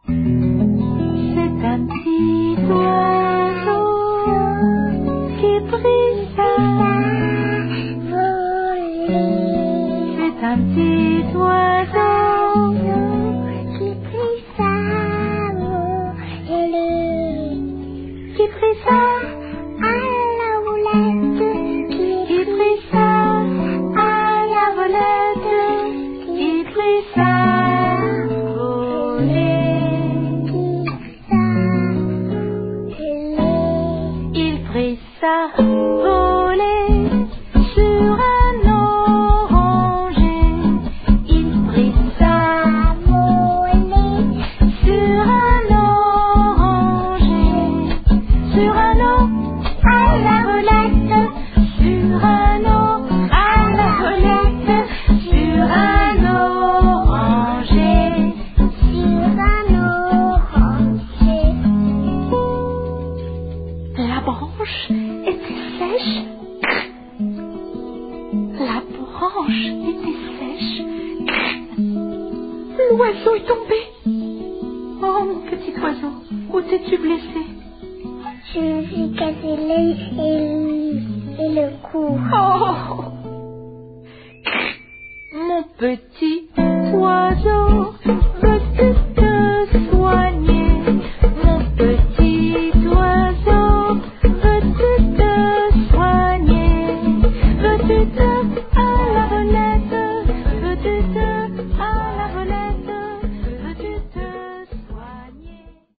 C'est un petit oiseau qui prit sa volée. C'est un petit oiseau qui prit sa volée. Qui prit ça à la volette. Qui prit ça à la volette. Qui prit ça sa volée sur un oranger. Il prit sa volée sur un oranger. Sur un eau à la volette. Sur un eau à la volette. Sur un oranger. Sur un oranger. La branche était sèche. La branche était sèche. L'oiseau est tombé. Oh, mon petit oiseau, où t'es-tu blessé? Je me suis cassé l'œil et le cou. Oh, mon petit oiseau.